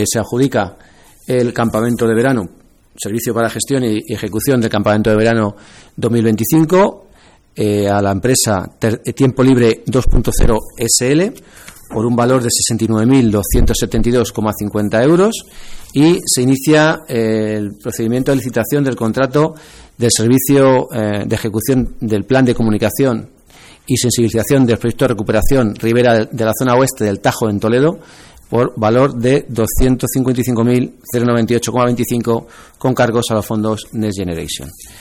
Se adjudica el campamento de verano, servicio para gestión y ejecución del campamento de verano 2025 a la empresa Tiempo Libre 2.0 SL por un valor de 69.272,50 euros, y se inicia el procedimiento de licitación del contrato del servicio de ejecución del plan de comunicación y sensibilización del proyecto de recuperación Ribera de la zona oeste del Tajo en Toledo por valor de 255.098,25 con cargos a los fondos Next Generation.